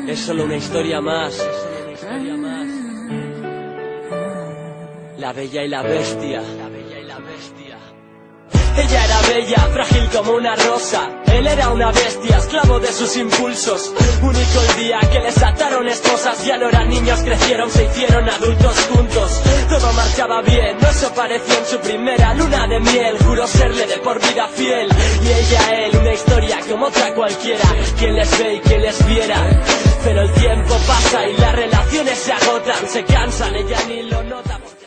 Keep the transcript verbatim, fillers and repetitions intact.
Es solo una historia más. La Bella y la Bestia. Ella era bella, frágil como una rosa. Él era una bestia, esclavo de sus impulsos. Único el día que les ataron esposas. Ya no eran niños, crecieron, se hicieron adultos juntos. Todo marchaba bien, no eso pareció en su primera luna de miel. Juró serle de por vida fiel. Y ella a él, una historia como otra cualquiera. Quien les ve y quien les viera. Pero el tiempo pasa y las relaciones se agotan. Se cansan, ella ni lo nota porque...